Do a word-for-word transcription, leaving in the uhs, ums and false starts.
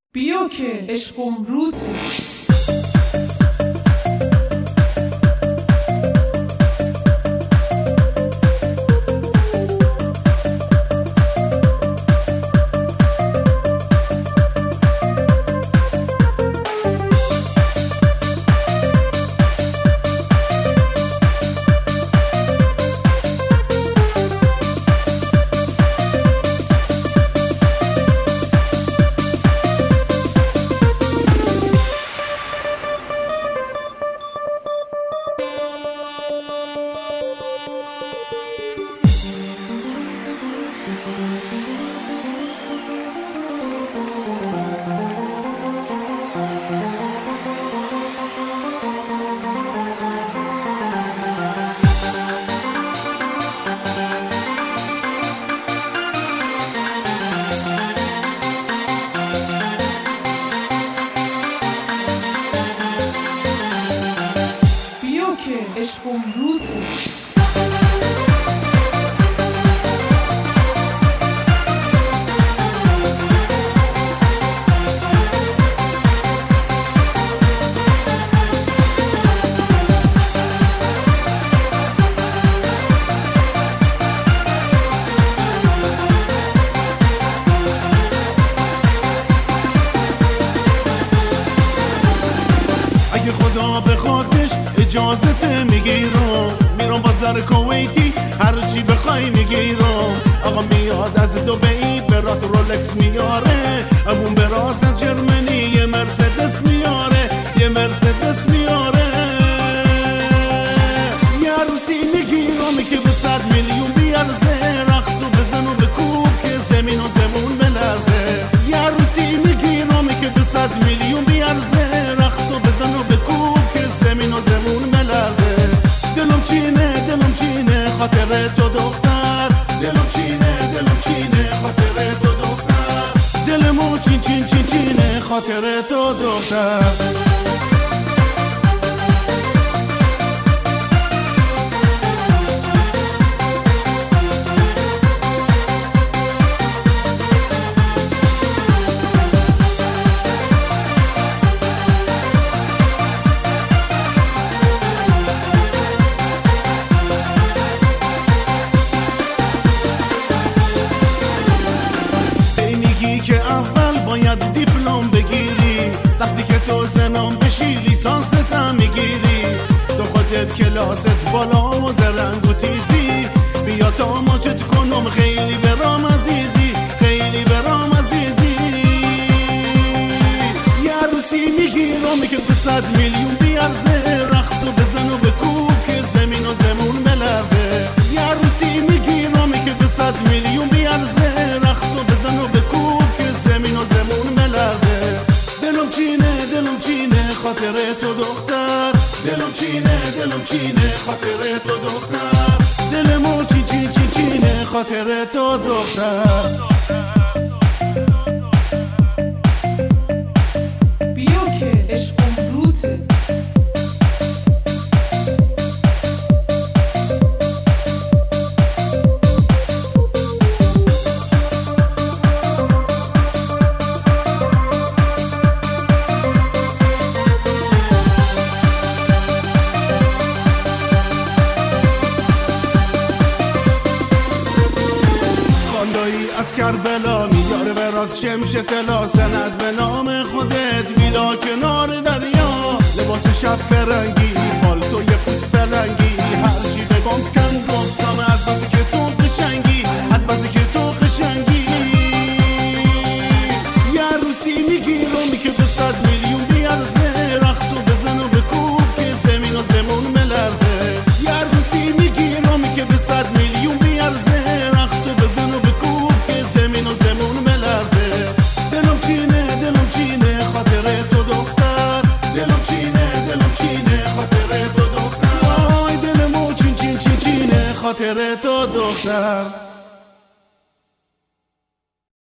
بیا که عشقم روته. عشقم روته. اگه خدا بخوادش اجازت میگیرم، میرم بازار کویتی هرچی بخوای میگیرم. آقا میاد از دبی برات رولکس میاره، امون برات از جرمنی یه مرسدس میاره، یه مرسدس میاره. یه عروسی میگیرم که به صد میلیون بیارزه، رقص و بزن و بکوب که زمین و زمون بلرزه. یه عروسی میگیرم که به صد میلیون بیارزه، رقص و بزن و بکوب که زمین و زمون بلرزه. دلم چینه دلم چینه خاطر تو دختر، دلم چینه دلم چینه خاطر تو دختر، دلمو چین چین چین چینه خاطر تو دختر. که اول باید دیپلم بگیری، وقتی که تو زنم بشی لیسانست هم میگیری. تو خودت کلاست بالا و زرنگ و تیزی، بیا تا ماچت کنم خیلی برام عزیزی، خیلی برام عزیزی. یه عروسی میگیرم که به صد میلیون بیارزه، رقص و بزن و بکوب که زمین و زمون بلرزه. یه عروسی میگیرم که به صد میلیون بیارزه، رقص و بزن و بکوب زمین و زمون ملرزه. دلم چینه دلم چینه خاطر تو دختر، دلم چینه دلم چینه خاطر تو دختر، دلمو چی چی چی چینه خاطر تو دختر. بیا که عشقم روته. از کربلا میاره برات شمش طلا، سند به نام خودت ویلا کنار دریا. لباس شب فرنگی پالتو یه پوست پلنگی، هرچی بگم کم گفتم از بسی که تو قشنگی، از بسی که تو قشنگی. یه عروسی میگیرم که به صد میلیون بیارزه، رقص و بزن و بکوب که زمین و زمون ملرزه. یه عروسی میگیرم که به صد میلیون بیارزه، رقص و بزن و بکوب که زمین و زمون ملرزه. دلم چینه دلم چینه خاطر تو دختر، دلم چینه دلم چینه خاطر تو دختر، آی دلمو چین چین چین چینه خاطر تو دختر.